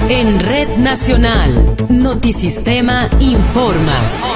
En Red Nacional, Notisistema informa.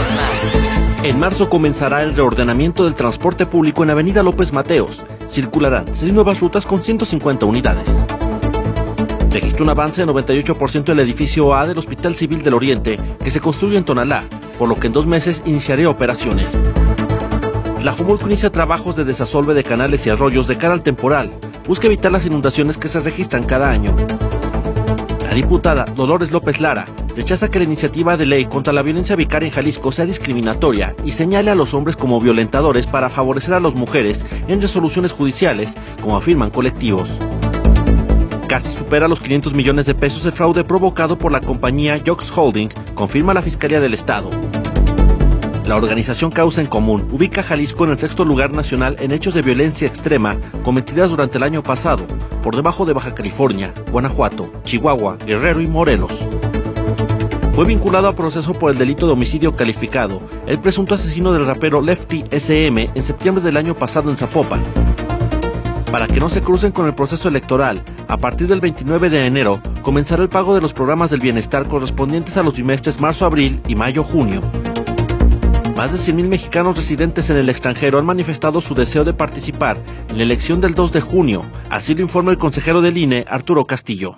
En marzo comenzará el reordenamiento del transporte público en Avenida López Mateos. Circularán 6 nuevas rutas con 150 unidades. Registró un avance de 98% el edificio A del Hospital Civil del Oriente, que se construye en Tonalá, por lo que en 2 meses iniciará operaciones. Tlajomulco inicia trabajos de desasolve de canales y arroyos de cara al temporal. Busca evitar las inundaciones que se registran cada año. La diputada Dolores López Lara rechaza que la iniciativa de ley contra la violencia vicaria en Jalisco sea discriminatoria y señale a los hombres como violentadores para favorecer a las mujeres en resoluciones judiciales, como afirman colectivos. Casi supera los 500 millones de pesos el fraude provocado por la compañía Yox Holding, confirma la Fiscalía del Estado. La organización Causa en Común ubica a Jalisco en el 6º lugar nacional en hechos de violencia extrema cometidas durante el año pasado, por debajo de Baja California, Guanajuato, Chihuahua, Guerrero y Morelos. Fue vinculado a proceso por el delito de homicidio calificado el presunto asesino del rapero Lefty SM en septiembre del año pasado en Zapopan. Para que no se crucen con el proceso electoral, a partir del 29 de enero comenzará el pago de los programas del bienestar correspondientes a los trimestres marzo-abril y mayo-junio. Más de 100,000 mexicanos residentes en el extranjero han manifestado su deseo de participar en la elección del 2 de junio, así lo informa el consejero del INE, Arturo Castillo.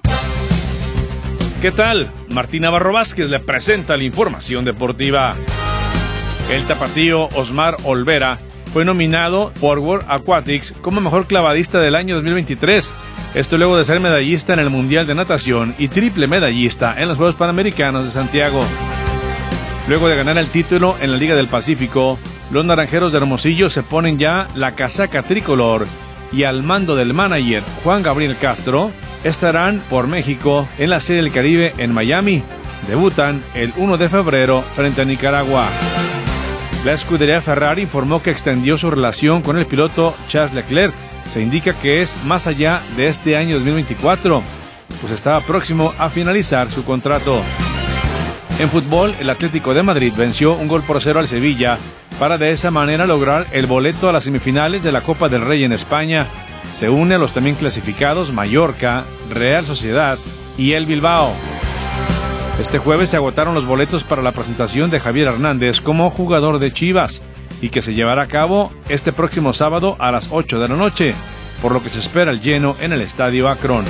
¿Qué tal? Martín Navarro Vázquez le presenta la información deportiva. El tapatío Osmar Olvera fue nominado por World Aquatics como mejor clavadista del año 2023. Esto luego de ser medallista en el Mundial de Natación y triple medallista en los Juegos Panamericanos de Santiago. Luego de ganar el título en la Liga del Pacífico, los naranjeros de Hermosillo se ponen ya la casaca tricolor y al mando del manager Juan Gabriel Castro estarán por México en la Serie del Caribe en Miami. Debutan el 1 de febrero frente a Nicaragua. La escudería Ferrari informó que extendió su relación con el piloto Charles Leclerc. Se indica que es más allá de este año 2024, pues estaba próximo a finalizar su contrato. En fútbol, el Atlético de Madrid venció 1-0 al Sevilla para de esa manera lograr el boleto a las semifinales de la Copa del Rey en España. Se une a los también clasificados Mallorca, Real Sociedad y el Bilbao. Este jueves se agotaron los boletos para la presentación de Javier Hernández como jugador de Chivas y que se llevará a cabo este próximo sábado a las 8 de la noche, por lo que se espera el lleno en el Estadio Akron.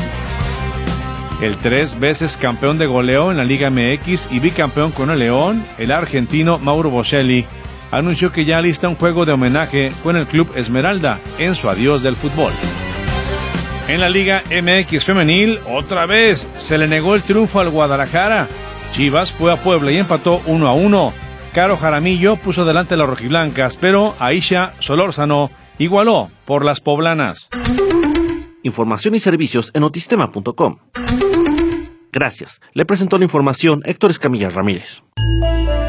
El 3 veces campeón de goleo en la Liga MX y bicampeón con el León, el argentino Mauro Bocelli, anunció que ya alista un juego de homenaje con el Club Esmeralda en su adiós del fútbol. En la Liga MX femenil, otra vez se le negó el triunfo al Guadalajara. Chivas fue a Puebla y empató 1-1. Caro Jaramillo puso delante a las rojiblancas, pero Aisha Solórzano igualó por las poblanas. Información y servicios en notisistema.com. Gracias. Le presentó la información Héctor Escamilla Ramírez.